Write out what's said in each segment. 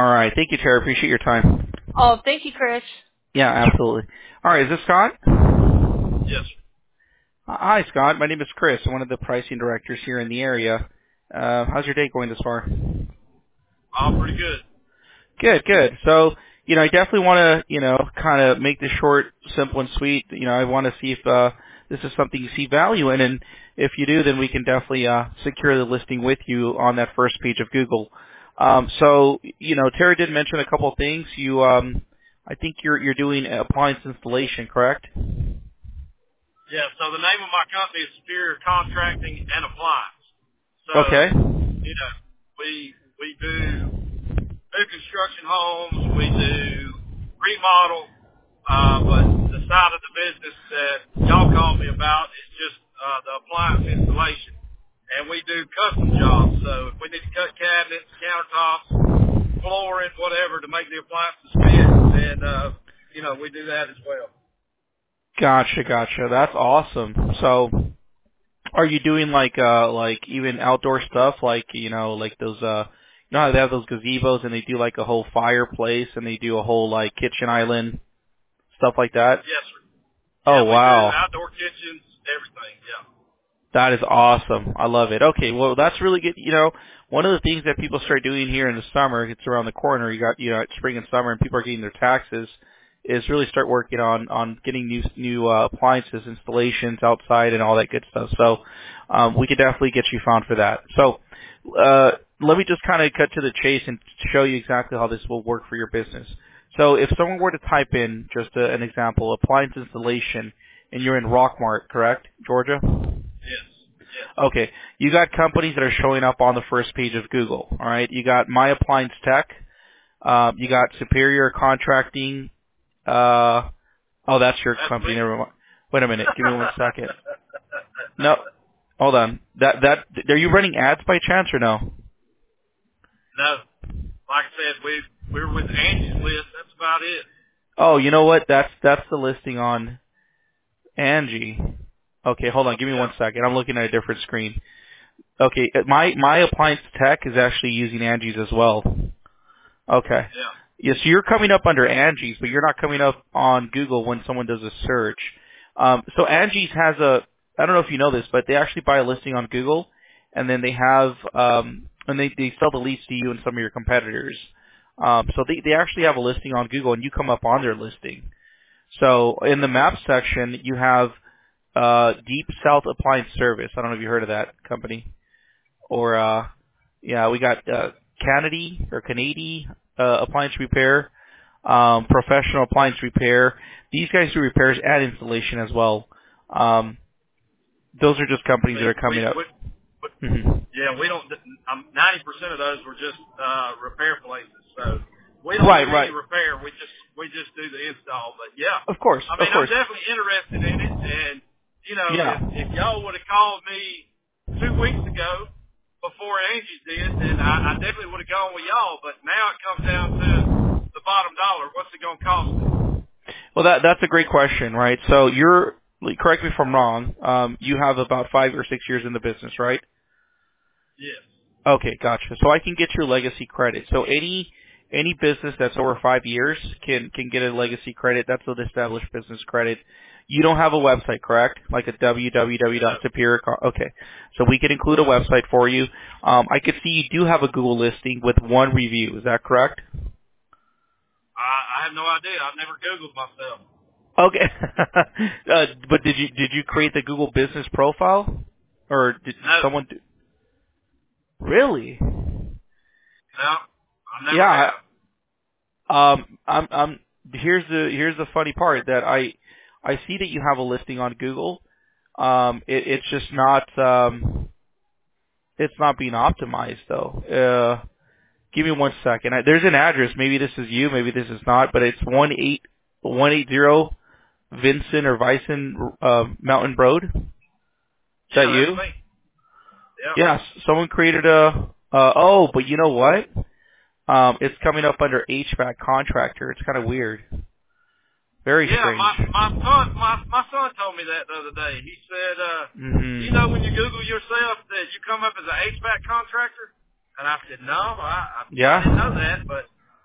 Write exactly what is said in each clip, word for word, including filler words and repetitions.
All right. Thank you, Terry. Appreciate your time. Oh, thank you, Chris. Yeah, absolutely. All right. Is this Scott? Yes. Uh, Hi, Scott. My name is Chris. I'm one of the pricing directors here in the area. Uh, how's your day going this far? All pretty good. Good, good. So, you know, I definitely want to, you know, kind of make this short, simple, and sweet. You know, I want to see if uh, this is something you see value in, and if you do, then we can definitely uh, secure the listing with you on that first page of Google. Um, so, you know, Terry did mention a couple of things. You, um, I think you're you're doing appliance installation, correct? Yeah, so the name of my company is Superior Contracting and Appliance. So, Okay. you know, we we do new construction homes, we do remodel, uh, but the side of the business that y'all called me about is just uh, the appliance installation. And we do custom jobs. So if we need to cut cabinets, countertops, flooring, whatever to make the appliances fit, then, uh, you know, we do that as well. Gotcha, gotcha. That's awesome. So, are you doing like uh like even outdoor stuff, like you know, like those uh you know how they have those gazebos and they do like a whole fireplace and they do a whole like kitchen island stuff like that? Yes, sir. Oh Yeah, we do wow. outdoor kitchens, everything. Yeah. That is awesome. I love it. Okay, well that's really good. You know, one of the things that people start doing here in the summer, it's around the corner, you got you know, it's spring and summer and people are getting their taxes, is really start working on on getting new new uh, appliances, installations outside and all that good stuff. So um we could definitely get you found for that. So uh let me just kind of cut to the chase and show you exactly how this will work for your business. So if someone were to type in just a, an example, appliance installation, and you're in Rockmart, correct, Georgia? Yes. Yes. Okay. You got companies that are showing up on the first page of Google. All right. You got My Appliance Tech. Um, you got Superior Contracting. Uh, oh, that's your That's company. me. Never mind. Wait a minute. Give me one second. No. Hold on. That that are you running ads by chance or no? No. Like I said, we we're with Angie's List. That's about it. Oh, you know what? That's that's the listing on Angie. Okay, hold on. Give me Yeah. one second. I'm looking at a different screen. Okay, my my appliance tech is actually using Angie's as well. Okay. Yeah. Yes, so you're coming up under Angie's, but you're not coming up on Google when someone does a search. Um, so Angie's has a, I don't know if you know this, but they actually buy a listing on Google, and then they have, um, and they, they sell the leads to you and some of your competitors. Um, so they, they actually have a listing on Google, and you come up on their listing. So in the map section, you have uh, Deep South Appliance Service. I don't know if you heard of that company. Or, uh, yeah, we got uh, Canady or Canady uh, Appliance Repair, um, Professional Appliance Repair. These guys do repairs and installation as well. Um, those are just companies that See, are coming we, up. we, we hmm yeah, we don't. Um, Ninety percent of those were just uh, repair places. So we don't Right, do any right. repair. We just we just do the install. But yeah, Of course, I of mean, I'm course. definitely interested in it. And you know, if Yeah. if y'all would have called me two weeks ago before Angie did, then I, I definitely would have gone with y'all. But now it comes down to the bottom dollar. What's it going to cost me? Well, that that's a great question, right? So you're, correct me if I'm wrong, um, you have about five or six years in the business, right? Yes. Okay, gotcha. So I can get your legacy credit. So any any business that's over five years can can get a legacy credit. That's an established business credit. You don't have a website, correct? Like a www No. dot superior. Okay, so we can include a website for you. Um, I could see you do have a Google listing with one review. Is that correct? I, I have no idea. I've never Googled myself. Okay, uh, but did you did you create the Google business profile, or did No. someone? Do, really? No. I never Yeah. have. Um, I'm, I'm, here's the, here's the funny part that I, I see that you have a listing on Google. Um, it, it's just not, um, it's not being optimized though. Uh, give me one second. I, there's an address. Maybe this is you. Maybe this is not, but it's one eight, one eight zero Vincent or Vicen, uh, Mountain Road. Is that Yeah, that's you? me. Yeah. Yes. Someone created a, uh, oh, but you know what? Um, it's coming up under H V A C contractor. It's kind of weird. Very Yeah, strange. my my son my my son told me that the other day. He said, uh, hmm you know when you Google yourself that you come up as an H V A C contractor? And I said, no, I I, I Yeah. didn't know that, but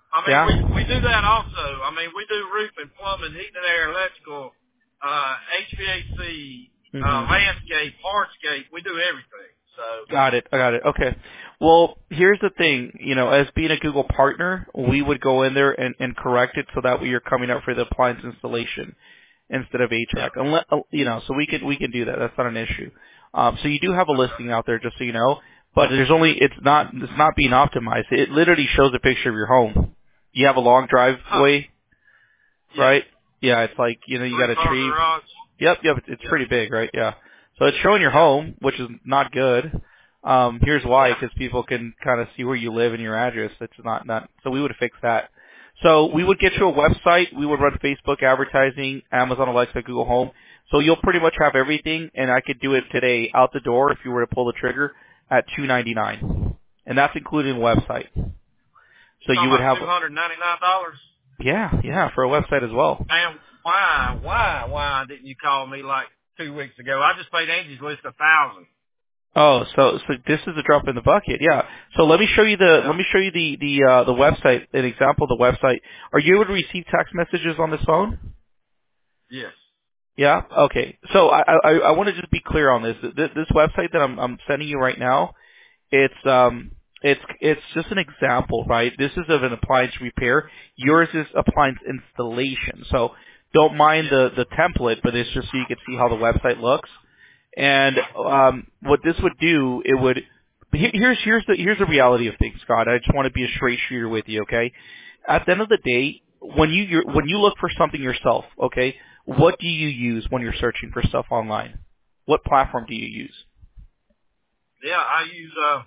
I mean, Yeah. we we do that also. I mean, we do roofing, plumbing, heating and air, electrical, uh, H V A C, uh, Mhm. landscape, hardscape. We do everything. So Got it. I got it. Okay. Well, here's the thing. You know, as being a Google partner, we would go in there and, and correct it so that way you're coming up for the appliance installation instead of yeah, H V A C. Unless, you know, so we can we can do that. That's not an issue. Um, so you do have a okay, listing out there, just so you know. But there's only it's not it's not being optimized. It literally shows a picture of your home. You have a long huh? driveway, Yeah, right? Yeah, it's like you know you got three a car tree. garage. Yep, yep, it's Yeah, pretty big, right? Yeah. So it's showing your yeah, home, which is not good. Um, here's why, yeah. because people can kind of see where you live and your address. It's not, not, so we would fix that. So we would get you a website. We would run Facebook advertising, Amazon Alexa, Google Home. So you'll pretty much have everything, and I could do it today out the door if you were to pull the trigger at two ninety-nine, and that's including the website. You So you talking would about have, two hundred ninety nine dollars? yeah, yeah, for a website as well. And why, why, why didn't you call me like two weeks ago? I just paid Angie's List a thousand. Oh, so so this is a drop in the bucket, yeah. So let me show you the Yeah. let me show you the the uh, the website, an example of the website. Are you able to receive text messages on this phone? Yes. Yeah. Okay. So I I, I want to just be clear on this. This, this website that I'm I'm sending you right now, it's um it's it's just an example, right? This is of an appliance repair. Yours is appliance installation. So don't mind Yes. the the template, but it's just so you can see how the website looks. And um, what this would do, it would here- here's here's the here's the reality of things, Scott. I just want to be a straight shooter with you, okay? At the end of the day, when you you're, when you look for something yourself, okay, what do you use when you're searching for stuff online? What platform do you use? Yeah, I use uh,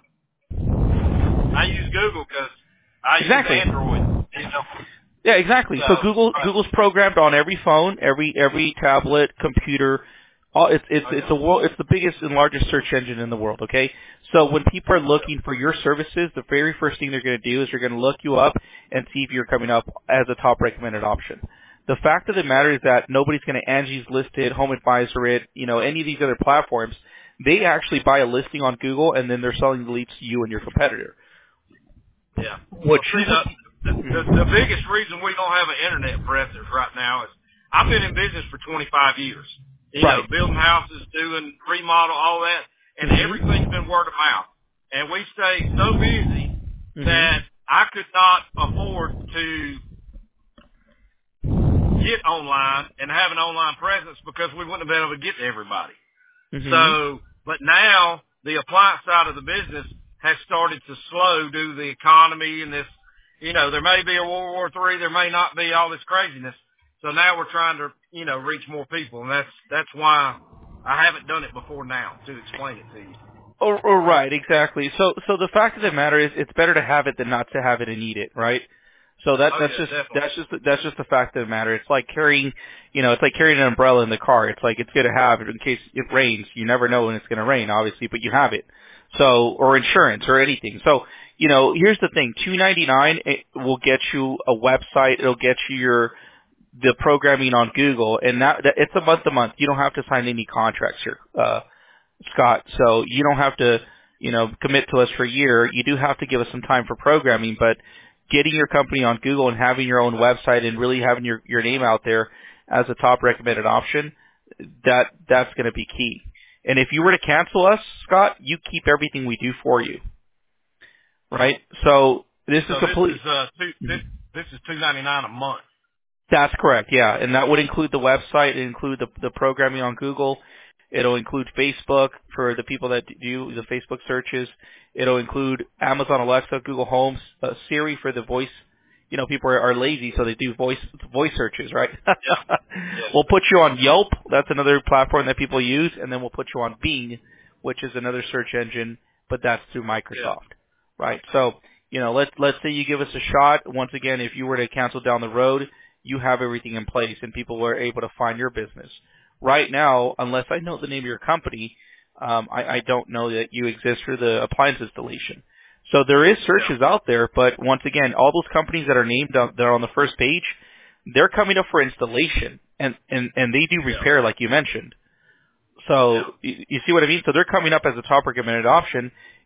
I use Google because I use Exactly. Android. You know. Yeah, exactly. So, So Google right. Google's programmed on every phone, every every tablet, computer. All, it's it's Oh it's yeah. a world. It's the biggest and largest search engine in the world. Okay, so when people are Yeah. looking for your services, the very first thing they're going to do is they're going to look you up and see if you're coming up as a top recommended option. The fact of the matter is that nobody's going to Angie's Listed, Home Advisor, it, you know, any of these other platforms. They actually buy a listing on Google and then they're selling the leads to you and your competitor. Yeah. What Well, you see, the, the the the biggest reason we don't have an internet presence right now is I've been in business for twenty-five years. You know, right? building houses, doing remodel, all that, and everything's Mhm. been word of mouth. And we stay so busy that Mhm. I could not afford to get online and have an online presence because we wouldn't have been able to get to everybody. Mhm. So, but now the appliance side of the business has started to slow due to the economy and this, you know, there may be a World War Three, there may not be all this craziness. So now we're trying to, you know, reach more people, and that's that's why I haven't done it before now to explain it to you. Oh, oh, right, exactly. So, so the fact of the matter is, it's better to have it than not to have it and need it, right? So that Oh that's yeah, just definitely. that's just that's just the fact of the matter. It's like carrying, you know, it's like carrying an umbrella in the car. It's like it's good to have it in case it rains. You never know when it's going to rain, obviously, but you have it. So, or insurance or anything. So, you know, here's the thing: two ninety nine it will get you a website. It'll get you your the programming on Google, and that, that it's a month to month. You don't have to sign any contracts here. Uh, Scott. So you don't have to, you know, commit to us for a year. You do have to give us some time for programming, but getting your company on Google and having your own website and really having your, your name out there as a top recommended option, that that's going to be key. And if you were to cancel us, Scott, you keep everything we do for you, right? So this is So this complete. is uh two this this is two ninety nine a month. That's correct, yeah. And that would include the website, it include the, the programming on Google. It'll include Facebook for the people that do the Facebook searches. It'll include Amazon Alexa, Google Home, uh, Siri for the voice. You know, people are, are lazy, so they do voice voice searches, right? Yeah. Yes. We'll put you on Yelp. That's another platform that people use. And then we'll put you on Bing, which is another search engine, but that's through Yeah. Microsoft, right? So, you know, let's, let's say you give us a shot. Once again, if you were to cancel down the road, you have everything in place and people were able to find your business. Right now, unless I know the name of your company, um, I, I don't know that you exist for the appliance installation. So there is Yeah. searches out there, but once again, all those companies that are named on, that are on the first page, they're coming up for installation, and, and, and they do Yeah. repair like you mentioned. Yeah. So you, you see what I mean? So they're coming up as a top recommended option,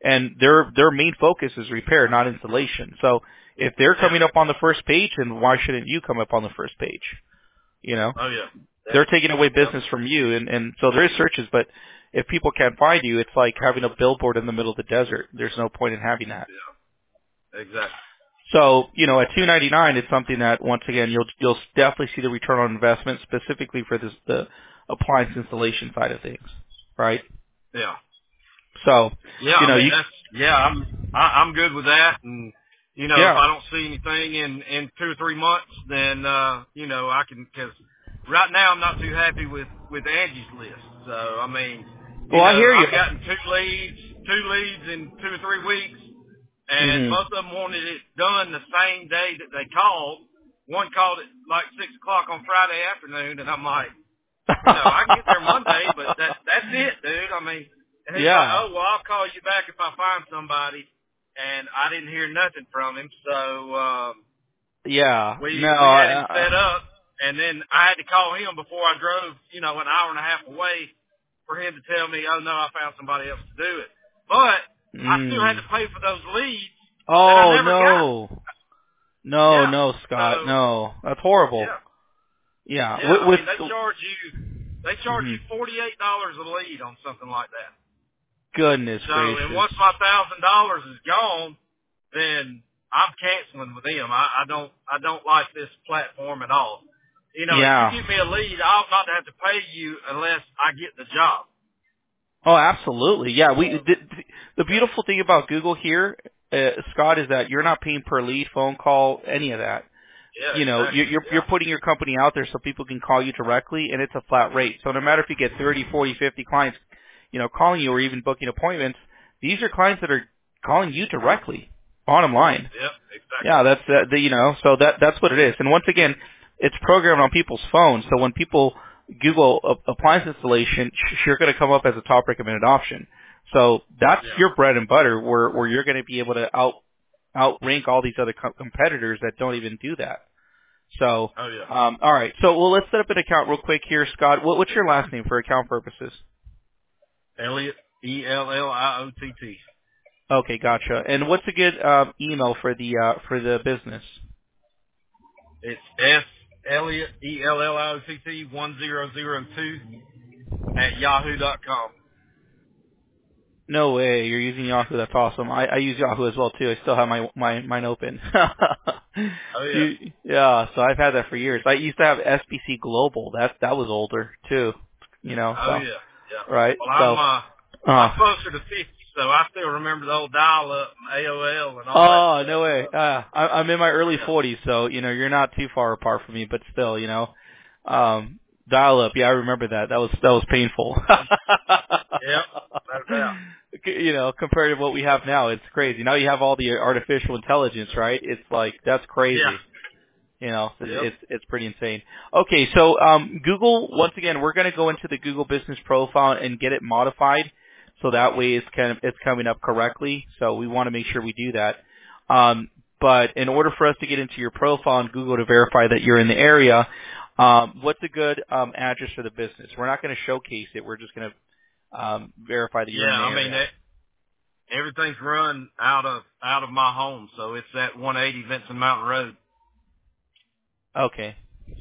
and their their main focus is repair, not installation. So if they're coming up on the first page, then why shouldn't you come up on the first page? You know, Oh yeah. they're taking away Yep. business from you, and and so there is searches, but if people can't find you, it's like having a billboard in the middle of the desert. There's no point in having that. Yeah. Exactly. So, you know, at two ninety-nine, it's something that once again you'll you'll definitely see the return on investment, specifically for this the appliance installation side of things, right? Yeah. So, Yeah. you know, I mean, you that's yeah. I'm I, I'm good with that, and you know, if yeah. I don't see anything in in two or three months, then uh, you know, I can because right now I'm not too happy with with Angie's list. So I mean, you Well, I know, hear you. I've gotten two leads, two leads in two or three weeks. And Mhm. most of them wanted it done the same day that they called. One called at like six o'clock on Friday afternoon, and I'm like, you know, I can get there Monday, but that that's it, dude. I mean, and he's like, Yeah. oh well, I'll call you back if I find somebody. And I didn't hear nothing from him, so um, Yeah. we No. we had him Uh, set up, and then I had to call him before I drove, you know, an hour and a half away for him to tell me, oh no, I found somebody else to do it. But I still had mm. to pay for those leads that I Oh never got. no. No, Yeah. no, Scott. So No. That's horrible. yeah, Yeah. yeah. With, I with mean, they charge you they charge mhm. you forty eight dollars a lead on something like that. Goodness So, and gracious. once my thousand dollars is gone, then I'm canceling with them. I, I don't I don't like this platform at all. You know, if you Yeah. give me a lead, I ought not to have to pay you unless I get the job. Oh, absolutely. Yeah, we the, the beautiful thing about Google here, uh, Scott, is that you're not paying per lead, phone call, any of that. Yeah, You know, you're exactly. you're, Yeah. you're putting your company out there so people can call you directly, and it's a flat rate. So no matter if you get thirty, forty, fifty clients, you know, calling you or even booking appointments, these are clients that are calling you directly. Bottom line. Yep, exactly. Yeah, that's that. The, you know, so that that's what it is. And once again, it's programmed on people's phones. So when people Google a, appliance installation, sh- you're going to come up as a top recommended option. So that's Yeah. your bread and butter, where where you're going to be able to out outrank all these other co- competitors that don't even do that. So, Oh yeah. um, all right. So, well, let's set up an account real quick here, Scott. What, what's your last name for account purposes? Elliot, E L L I O T T. Okay, gotcha. And what's a good um, email for the uh, for the business? It's S Elliot, E L L I O T T one zero zero two at yahoo dot com. No way, you're using Yahoo. That's awesome. I, I use Yahoo as well too. I still have my my mine open. Oh yeah. you, yeah, so I've had that for years. I used to have S B C Global. That that was older too. You know, Oh so yeah. Yeah. right. Well, I'm So, uh, I'm uh, closer to fifty, so I still remember the old dial-up, and A O L, and all that oh stuff. no way. So, Uh, I, I'm in my early yeah. forties, so you know you're not too far apart from me, but still, you know, um, dial up. Yeah, I remember that. That was that was painful. Yep. No doubt. You know, compared to what we have now, it's crazy. Now you have all the artificial intelligence, right? It's like that's Yeah. crazy. You know, it's Yep. it's, it's pretty insane. Okay, so um, Google. Once again, we're going to go into the Google Business Profile and get it modified, so that way it's kind of it's coming up correctly. So we want to make sure we do that. Um, but in order for us to get into your profile on Google to verify that you're in the area, um, what's a good um, address for the business? We're not going to showcase it. We're just going to um, verify that you're in Yeah. the I mean, area. that, everything's run out of out of my home, so it's at one eighty Vincent Mountain Road. Okay.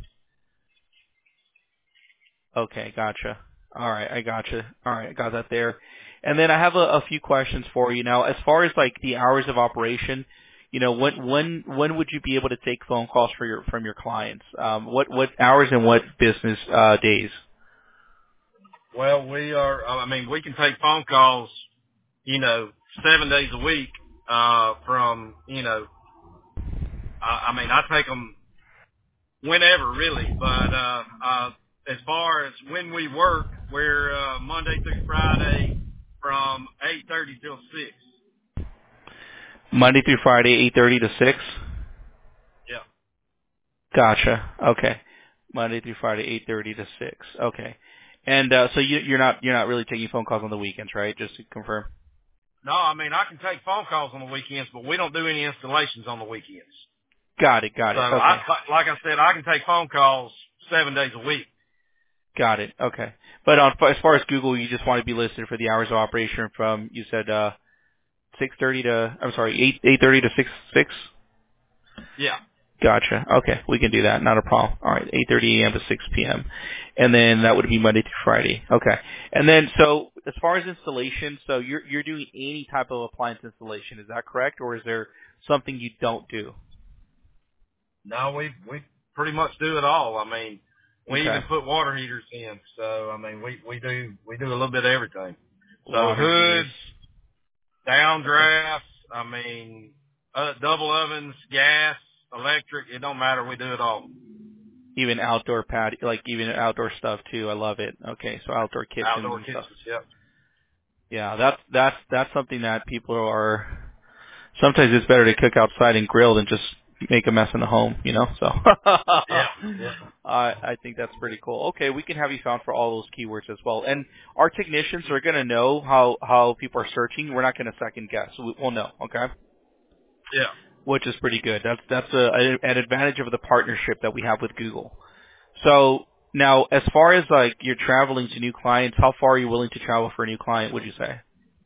Okay, gotcha. All right, I gotcha. All right, I got that there. And then I have a, a few questions for you now. As far as like the hours of operation, you know, when when when would you be able to take phone calls for your from your clients? Um, what what hours and what business uh, days? Well, we are. I mean, we can take phone calls, you know, seven days a week. Uh, from you know, I, I mean, I take them whenever really, but uh, uh, as far as when we work, we're uh, Monday through Friday from eight thirty till six. Monday through Friday, eight thirty to six. Yeah. Gotcha. Okay. Monday through Friday, eight thirty to six. Okay. And uh, so you, you're not you're not really taking phone calls on the weekends, right? Just to confirm. No, I mean I can take phone calls on the weekends, but we don't do any installations on the weekends. Got it. Got So it. Okay. I, like I said, I can take phone calls seven days a week. Got it. Okay. But on, as far as Google, you just want to be listed for the hours of operation from, you said, uh, six thirty to I'm sorry eight eight thirty to six six. Yeah. Gotcha. Okay, we can do that. Not a problem. All right, eight thirty a.m. to six p.m. And then that would be Monday through Friday. Okay. And then so as far as installation, so you're you're doing any type of appliance installation, is that correct, or is there something you don't do? No, we we pretty much do it all. I mean, we Okay. even put water heaters in. So I mean, we we do we do a little bit of everything. So Water heaters. hoods, downdrafts. I mean, uh, double ovens, gas, electric. It don't matter. We do it all. Even outdoor pad, like even outdoor stuff too. I love it. Okay, so outdoor kitchens Outdoor and kitchens. stuff. Yep. Yeah, that's that's that's something that people are. Sometimes it's better to cook outside and grill than just make a mess in the home, you know. So Yeah. Yeah. I I think that's pretty cool. Okay, we can have you found for all those keywords as well. And our technicians are going to know how how people are searching. We're not going to second guess. We, we'll know. Okay. Yeah. Which is pretty good. That's that's a, an advantage of the partnership that we have with Google. So now, as far as like you're traveling to new clients, how far are you willing to travel for a new client? Would you say?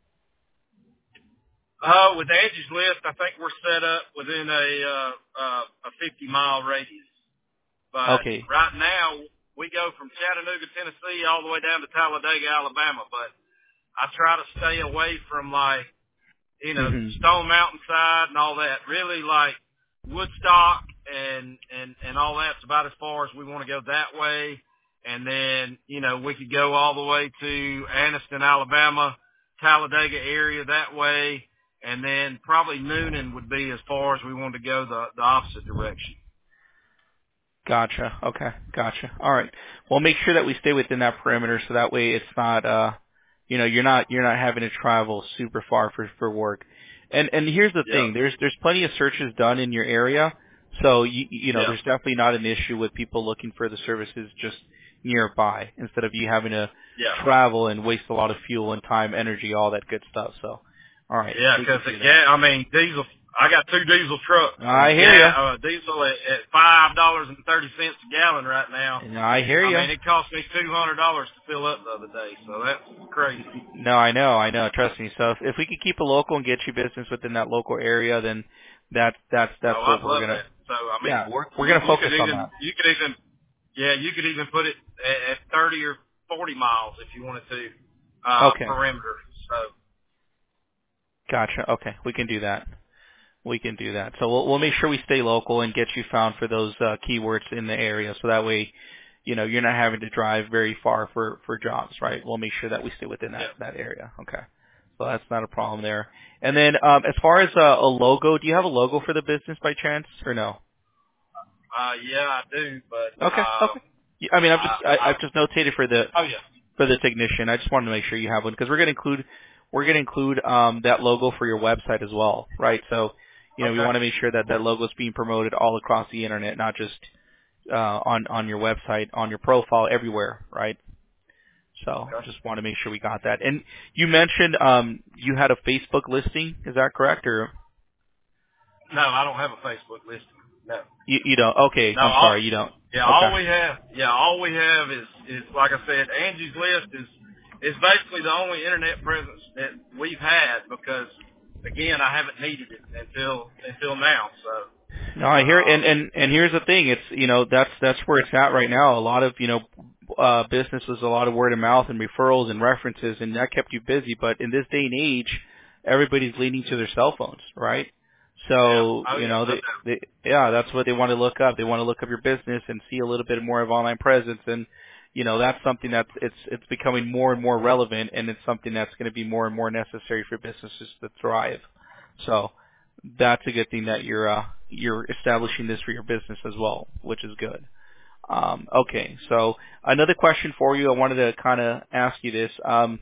Uh, with Angie's List, I think we're set up within a uh, uh, a fifty mile radius. But Okay. right now, we go from Chattanooga, Tennessee, all the way down to Talladega, Alabama. But I try to stay away from like, you know, hmm Stone Mountain side and all that. Really like Woodstock and, and, and all that's about as far as we want to go that way. And then, you know, we could go all the way to Anniston, Alabama, Talladega area that way. And then probably Noonan would be as far as we want to go the, the opposite direction. Gotcha. Okay. Gotcha. All right. Well, make sure that we stay within that perimeter, so that way it's not, uh, you know, you're not you're not having to travel super far for for work. And and here's the Yeah. thing: there's there's plenty of searches done in your area, so you you know Yeah. there's definitely not an issue with people looking for the services just nearby instead of you having to Yeah. travel and waste a lot of fuel and time, energy, all that good stuff. So, all right. Yeah, we can because the do that. gas, I mean, diesel, I got two diesel trucks. I and hear ga- ya. Uh, diesel at, at five dollars and thirty cents a gallon right now. I hear I you. mean, it cost me two hundred dollars to fill up the other day, so that's crazy. No, I know, I know. Trust me. So if, if we could keep it local and get you business within that local area, then that's that's that's Oh, what I'd we're love gonna. that. So, I mean, Yeah, we're we're you, gonna you focus could on even, that. you could even, yeah, you could even put it at, at thirty or forty miles if you wanted to, uh, Okay, perimeter. So, gotcha. Okay, we can do that. We can do that. So we'll we'll make sure we stay local and get you found for those uh, keywords in the area, so that way, you know, you're not having to drive very far for for jobs, right? We'll make sure that we stay within that yeah. that area. Okay. So that's not a problem there. And then um, as far as uh, a logo, do you have a logo for the business by chance, or no? Uh, yeah, I do, but, Okay. um, Okay. Yeah, I mean, I've just I, I, I, I've just notated for the oh yeah. for the technician. I just wanted to make sure you have one because we're going to include we're going to include um, that logo for your website as well, right? So, you know, we Okay. want to make sure that that logo is being promoted all across the internet, not just uh, on on your website, on your profile, everywhere, right? So, Okay. just want to make sure we got that. And you mentioned um, you had a Facebook listing. Is that correct, or No, I don't have a Facebook listing. No. you, you don't? Okay, No, I'm all, sorry, you don't. yeah, Okay. all we have, yeah, all we have is, is like I said, Angie's List is, is basically the only internet presence that we've had because, again, I haven't needed it until, until now, so. No, I hear, and Um, and and here's the thing. It's you know that's that's where it's at right now. A lot of you know uh businesses, a lot of word of mouth and referrals and references, and that kept you busy. But in this day and age, everybody's leaning to their cell phones, right? yeah, So oh you yeah, know no they, doubt. they yeah, that's what they want to look up. They want to look up your business and see a little bit more of online presence, and you know that's something that's it's it's becoming more and more relevant, and it's something that's going to be more and more necessary for businesses to thrive. So that's a good thing that you're uh, you're establishing this for your business as well, which is good. Um, okay, so another question for you. I wanted to kind of ask you this. Um,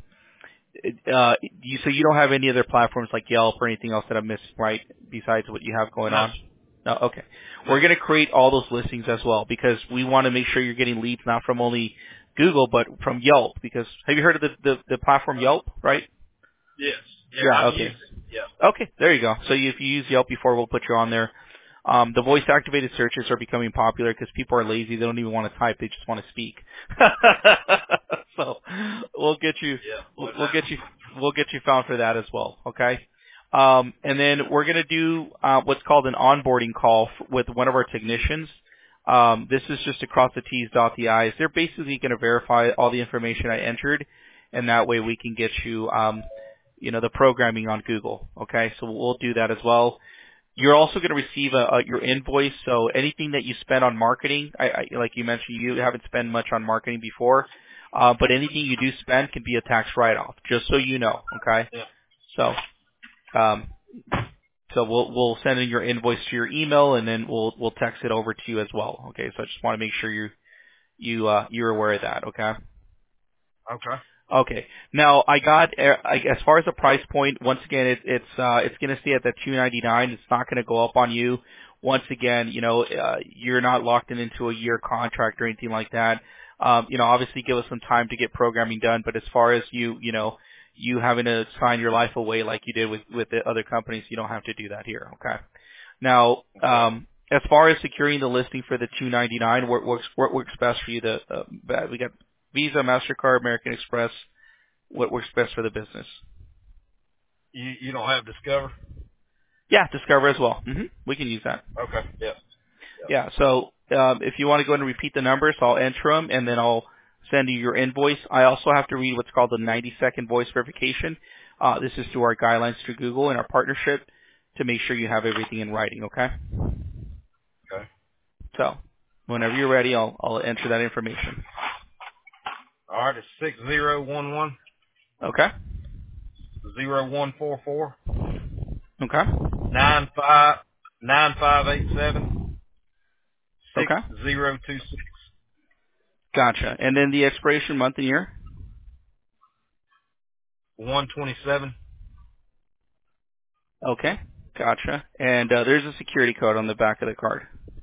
uh, you, so you don't have any other platforms like Yelp or anything else that I've missed, right? Besides what you have going No, on. No, okay. no. We're going to create all those listings as well because we want to make sure you're getting leads not from only Google but from Yelp. Because have you heard of the the, the platform Yelp, right? Yes, yeah, Yeah. I've Okay. used it, yeah. Okay, there you go. So you, if you use Yelp before, we'll put you on there. Um, the voice-activated searches are becoming popular because people are lazy. They don't even want to type; they just want to speak. So we'll get you, Yeah, we'll, no we'll doubt. get you, we'll get you found for that as well. Okay. Um, and then we're going to do uh, what's called an onboarding call f- with one of our technicians. Um, this is just to cross the T's, dot the I's. They're basically going to verify all the information I entered, and that way we can get you, um, you know, the programming on Google. Okay, so we'll do that as well. You're also going to receive a, a, your invoice. So anything that you spend on marketing, I, I, like you mentioned, you haven't spent much on marketing before, uh, but anything you do spend can be a tax write-off. Just so you know. Okay, Yeah. so. Um, so we'll we'll send in your invoice to your email, and then we'll we'll text it over to you as well. Okay, so I just want to make sure you you uh, you're aware of that. Okay. Okay. Okay. Now I got uh, I, as far as the price point. Once again, it, it's uh, it's going to stay at that two ninety-nine. It's not going to go up on you. Once again, you know, uh, you're not locked in into a year contract or anything like that. Um, you know, obviously give us some time to get programming done. But as far as you, you know, you having to sign your life away like you did with with the other companies, you don't have to do that here. Okay. Now, Okay. um, as far as securing the listing for the two ninety-nine, what works what works best for you? The uh, we got Visa, MasterCard, American Express. What works best for the business? You you don't have Discover? Yeah, Discover as well. hmm We can use that. Okay. Yeah. Yeah. Yeah. So um, if you want to go ahead and repeat the numbers, I'll enter them and then I'll send you your invoice. I also have to read what's called the ninety second voice verification. Uh, this is through our guidelines through Google and our partnership to make sure you have everything in writing. Okay. Okay. So whenever you're ready, I'll I'll enter that information. All right. It's six zero one one Okay. zero one four four Okay. nine five nine five eight seven six Okay. zero two six Gotcha. And then the expiration month and year. one twenty seven Okay. Gotcha. And uh, there's a security code on the back of the card.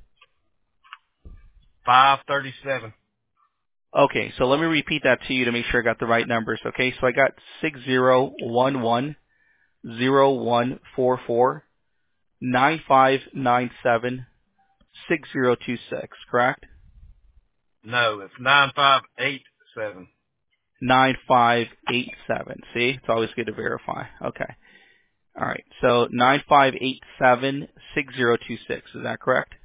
five thirty seven. Okay, so let me repeat that to you to make sure I got the right numbers. Okay, so I got six zero one one zero one four four nine five nine seven six zero two six, correct? No, it's nine five eight seven. Nine five eight seven. See, it's always good to verify. Okay, all right. So nine five eight seven six zero two six. Is that correct?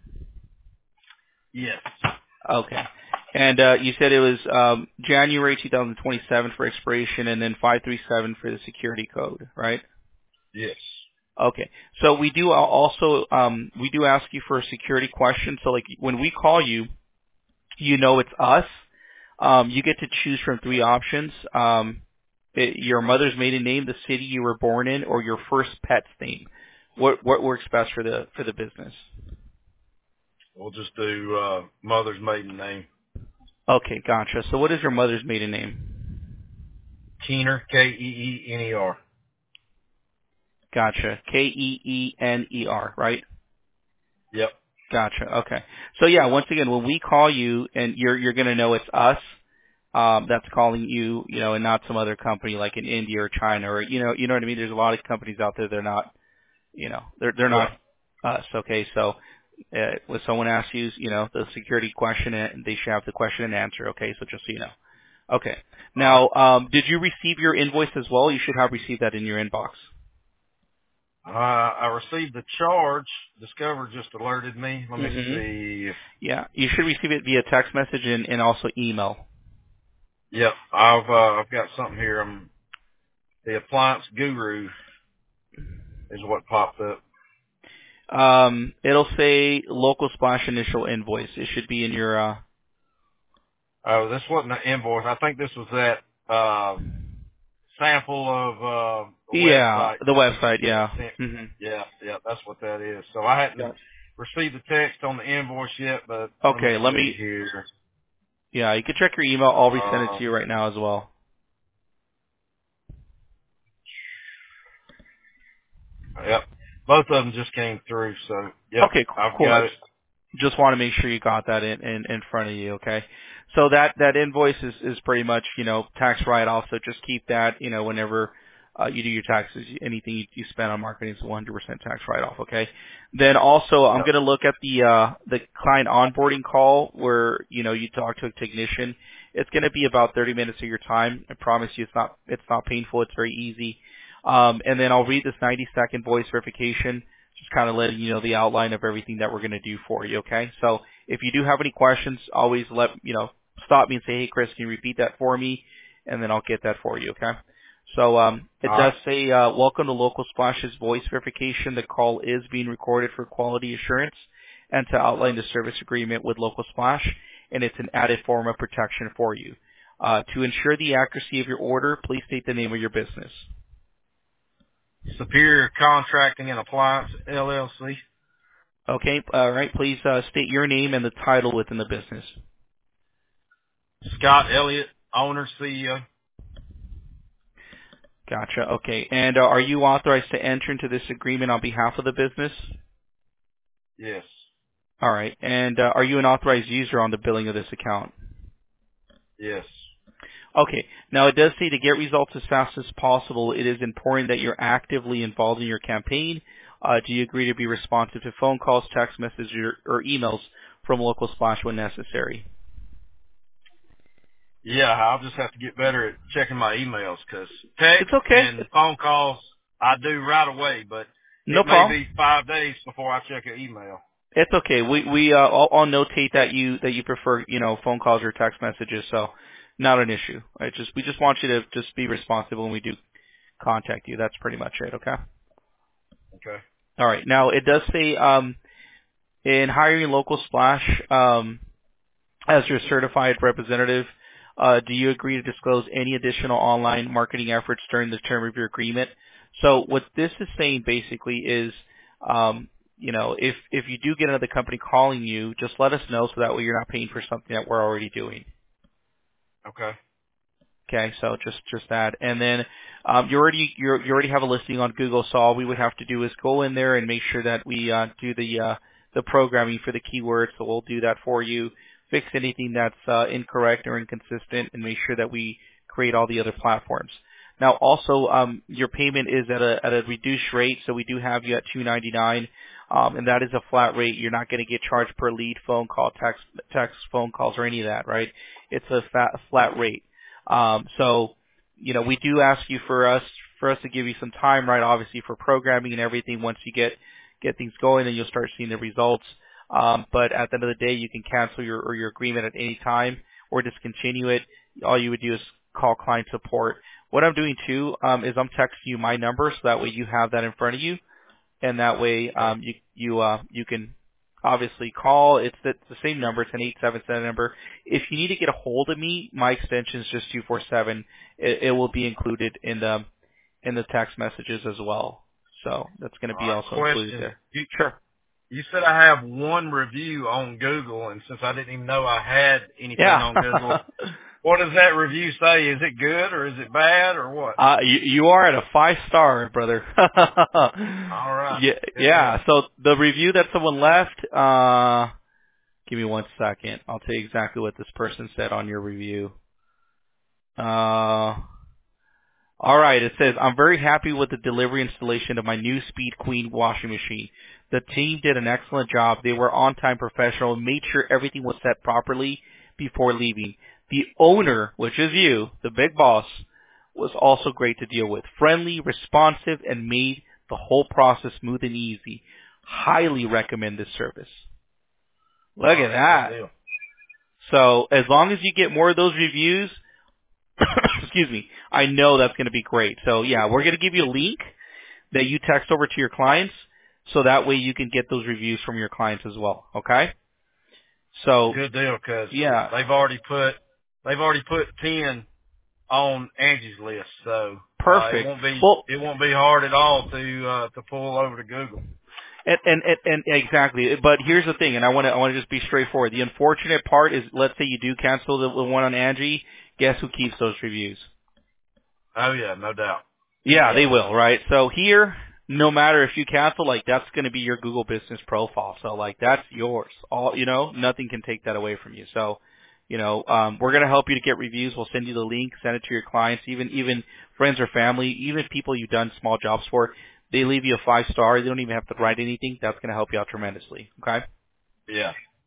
Yes. Okay. And uh, you said it was um, January twenty twenty-seven for expiration, and then five three seven for the security code, right? Yes. Okay. So we do al- also um, we do ask you for a security question. So like when we call you, you know it's us. Um, you get to choose from three options: um, it, your mother's maiden name, the city you were born in, or your first pet's name. What what works best for the for the business? We'll just do uh mother's maiden name. Okay, gotcha. So what is your mother's maiden name? Keener, K E E N E R. Gotcha. K E E N E R, right? Yep. Gotcha. Okay. So yeah, once again, when we call you, and you're you're gonna know it's us. Um, that's calling you, you know, and not some other company like in India or China or you know, you know what I mean. There's a lot of companies out there. They're not, you know, they're they're not Right. us. Okay, so uh, when someone asks you, you know, the security question, and they should have the question and answer. Okay, so just so you know. Okay. All right. Now, um, did you receive your invoice as well? You should have received that in your inbox. Uh, I received the charge. Discover just alerted me. Let me Mm-hmm. see. Yeah, you should receive it via text message and, and also email. Yep. I've uh, I've got something here. I'm the appliance guru is what popped up. Um, it'll say local splash initial invoice. It should be in your. Uh, Oh, this wasn't an invoice. I think this was that uh sample of uh the yeah, website the website. that was Yeah. sent. hmm Yeah, yeah, that's what that is. So I hadn't Gotcha. received the text on the invoice yet, but let me Okay, let see me. here. Yeah, you can check your email. I'll resend it Uh, to you right now as well. yep. Both of them just came through, so yep, Okay, I've cool. I got just it. just want to make sure you got that in, in, in front of you, okay? So that, that invoice is, is pretty much, you know, tax write-off, so just keep that, you know, whenever uh, you do your taxes, anything you, you spend on marketing is one hundred percent tax write-off, okay? Then also, I'm Yep. going to look at the, uh, the client onboarding call where, you know, you talk to a technician. It's going to be about thirty minutes of your time. I promise you it's not, it's not painful. It's very easy. Um, and then I'll read this ninety second voice verification, just kind of letting you know the outline of everything that we're going to do for you, okay? So if you do have any questions, always let, you know, stop me and say, hey, Chris, can you repeat that for me? And then I'll get that for you, okay? So um, it All does right. say, uh, welcome to Local Splash's voice verification. The call is being recorded for quality assurance and to outline the service agreement with Local Splash, and it's an added form of protection for you. Uh, to ensure the accuracy of your order, please state the name of your business. Superior Contracting and Appliance, L L C. Okay, all right. Please uh, state your name and the title within the business. Scott Elliott, owner, C E O. Gotcha. Okay. And uh, are you authorized to enter into this agreement on behalf of the business? Yes. All right. And uh, are you an authorized user on the billing of this account? Yes. Okay. Now, it does say to get results as fast as possible, it is important that you're actively involved in your campaign. Uh, do you agree to be responsive to phone calls, text messages, or, or emails from Local Splash when necessary? Yeah, I'll just have to get better at checking my emails because text It's okay. and phone calls I do right away, but No it may problem. be five days before I check an email. It's okay. We we uh, I'll, I'll notate that you that you prefer, you know, phone calls or text messages, so not an issue. I just we just want you to just be responsive when we do contact you. That's pretty much it. Okay. Okay. All right. Now it does say um, in hiring Local Splash um, as your certified representative, uh, do you agree to disclose any additional online marketing efforts during the term of your agreement? So what this is saying basically is, um, you know, if if you do get another company calling you, just let us know so that way you're not paying for something that we're already doing. Okay. Okay, so just just that, and then um, you already you're, you already have a listing on Google. So all we would have to do is go in there and make sure that we uh, do the uh, the programming for the keywords. So we'll do that for you. Fix anything that's uh, incorrect or inconsistent, and make sure that we create all the other platforms. Now, also, um, your payment is at a at a reduced rate, so we do have you at two ninety-nine, um, and that is a flat rate. You're not going to get charged per lead, phone call, text, text, phone calls, or any of that, right? It's a fat, flat rate. Um, so, you know, we do ask you for us for us to give you some time, right? Obviously, for programming and everything. Once you get get things going, then you'll start seeing the results. Um, but at the end of the day, you can cancel your or your agreement at any time or discontinue it. All you would do is call client support. What I'm doing too um, is I'm texting you my number, so that way you have that in front of you, and that way Okay. um, you you uh, you can obviously call. It's the, it's the same number. It's an eight seven seven number. If you need to get a hold of me, my extension is just two four seven. It, it will be included in the in the text messages as well. So that's going to All be right. also included Question. there. You, Sure. you said I have one review on Google, and since I didn't even know I had anything Yeah. on Google, what does that review say? Is it good or is it bad or what? Uh, you, you are at a five star, brother. All right. yeah, Good deal. yeah. So the review that someone left, uh, give me one second. I'll tell you exactly what this person said on your review. Uh, all right. It says, I'm very happy with the delivery installation of my new Speed Queen washing machine. The team did an excellent job. They were on time, professional, and made sure everything was set properly before leaving. The owner, which is you, the big boss, was also great to deal with. Friendly, responsive, and made the whole process smooth and easy. Highly recommend this service. Look All at right. Good that. deal. So as long as you get more of those reviews, excuse me, I know that's going to be great. So yeah, we're going to give you a link that you text over to your clients, so that way you can get those reviews from your clients as well. Okay? So Good deal, because yeah, they've already put they've already put ten on Angie's list, so uh, it perfect. won't be Well, it won't be hard at all to uh, to pull over to Google. and, and and and exactly. But here's the thing, and I want to I want to just be straightforward. The unfortunate part is, let's say you do cancel the one on Angie. Guess who keeps those reviews? Oh yeah, no doubt. Yeah, Yes. they will, right? So here, no matter if you cancel, like that's going to be your Google Business profile. So like that's yours. All you know, nothing can take that away from you. So, you know, um, we're going to help you to get reviews. We'll send you the link, send it to your clients, even even friends or family, even people you've done small jobs for. They leave you a five star. They don't even have to write anything. That's going to help you out tremendously. Okay. Yeah.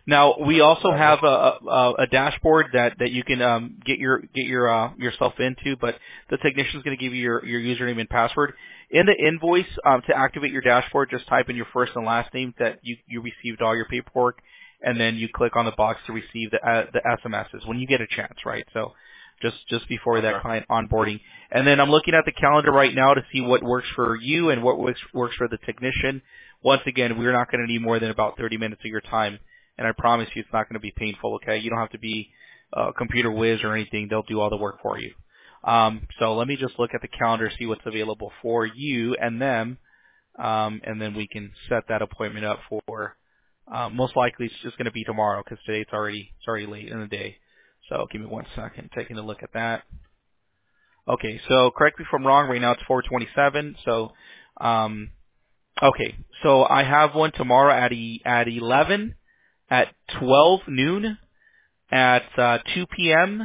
Now we also have a, a, a dashboard that, that you can um, get your get your uh, yourself into, but the technician is going to give you your, your username and password. In the invoice, um, to activate your dashboard, just type in your first and last name that you, you received all your paperwork, and then you click on the box to receive the uh, the S M Ses when you get a chance, right? So just just before Okay. that client onboarding. And then I'm looking at the calendar right now to see what works for you and what works works for the technician. Once again, we're not going to need more than about thirty minutes of your time. And I promise you it's not going to be painful, okay? You don't have to be a computer whiz or anything. They'll do all the work for you. Um, so let me just look at the calendar, see what's available for you and them, um, and then we can set that appointment up for, uh, most likely it's just going to be tomorrow because today it's already, it's already late in the day. So give me one second, taking a look at that. Okay, so correct me if I'm wrong, right now it's four twenty-seven, so, um, okay, so I have one tomorrow at, e- at eleven. At twelve noon, at uh, two p.m.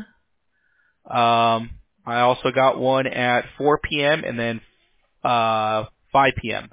Um, I also got one at four p.m. and then uh, five p.m.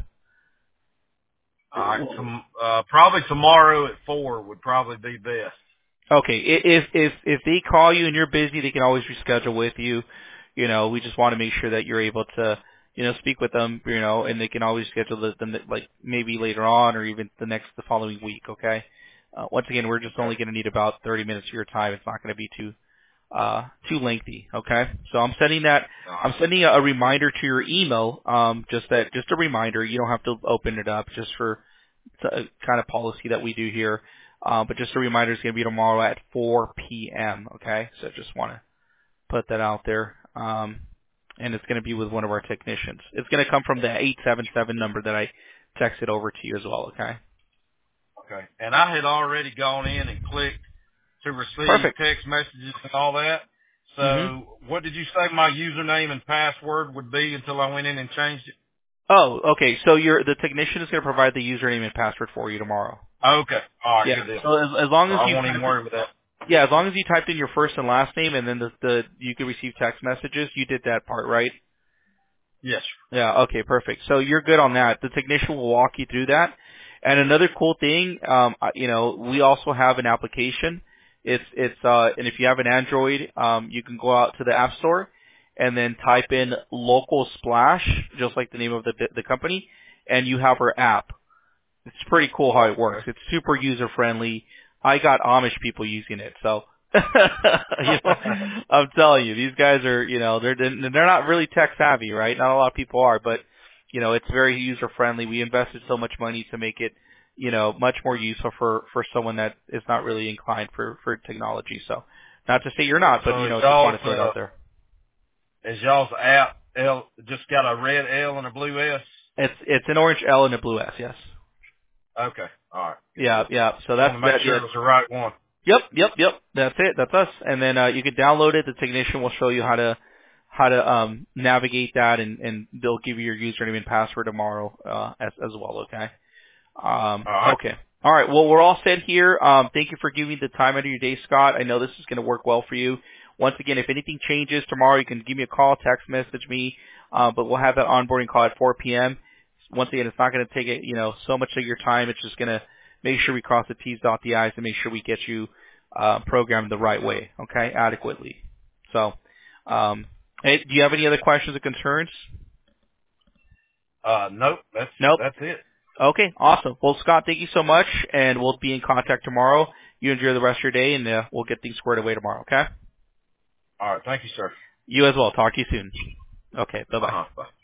All right, tom- uh, probably tomorrow at four would probably be best. Okay, i- if if if they call you and you're busy, they can always reschedule with you. You know, we just want to make sure that you're able to, you know, speak with them. You know, and they can always schedule the, the like maybe later on or even the next the following week. Okay. Uh, once again, we're just Okay. only going to need about thirty minutes of your time. It's not going to be too uh, too lengthy. Okay, so I'm sending that. All I'm right. sending a, a reminder to your email. Um, just that, just a reminder. You don't have to open it up, just for the kind of policy that we do here. Um, but just a reminder, it's going to be tomorrow at four p.m. Okay, so just want to put that out there. Um, and it's going to be with one of our technicians. It's going to come from the eight seven seven number that I texted over to you as well. Okay. Okay. And I had already gone in and clicked to receive Perfect. text messages and all that. Mhm. So what did you say my username and password would be until I went in and changed it? Oh, okay. So your the technician is going to provide the username and password for you tomorrow. Okay. All right. Yeah. Good deal. So as, as long So as I you won't even typed worry with that. in, yeah, as long as you typed in your first and last name and then the the you could receive text messages, you did that part, right? Yes. Yeah. Okay. Perfect. So you're good on that. The technician will walk you through that. And another cool thing, um, uh, you know, we also have an application. It's it's uh, and if you have an Android, um, you can go out to the App Store and then type in Local Splash, just like the name of the the company, and you have our app. It's pretty cool how it works. Okay. It's super user friendly. I got Amish people using it, so you know, I'm telling you, these guys are, you know, they're they're not really tech savvy, right? Not a lot of people are, but you know, it's very user friendly. We invested so much money to make it, you know, much more useful for for someone that is not really inclined for for technology. So, not to say you're not, but So you is know, just want y'all's to throw it uh, out there. is y'all's app L just got a red L and a blue S? It's it's an orange L and a blue S, yes. Okay. All right. Good Yeah, deal. yeah. So Just want that's to make that. sure Yeah. it was the right one. Yep, yep, yep. That's it. That's us. And then uh, you can download it. The technician will show you how to how to um, navigate that, and, and they'll give you your username and password tomorrow uh, as as well. Okay. Um, All right. okay. All right. Well, we're all set here. Um, thank you for giving me the time out of your day, Scott. I know this is going to work well for you. Once again, if anything changes tomorrow, you can give me a call, text message me. Uh, but we'll have that onboarding call at four p.m. Once again, it's not going to take it, you know, so much of your time. It's just going to make sure we cross the T's, dot the I's, and make sure we get you uh, programmed the right way, okay, adequately. So, um, hey, do you have any other questions or concerns? Uh, nope. That's Nope. that's it. Okay, awesome. Well, Scott, thank you so much, and we'll be in contact tomorrow. You enjoy the rest of your day, and uh, we'll get things squared away tomorrow, okay? All right. Thank you, sir. You as well. Talk to you soon. Okay, Uh bye-bye. huh. Bye.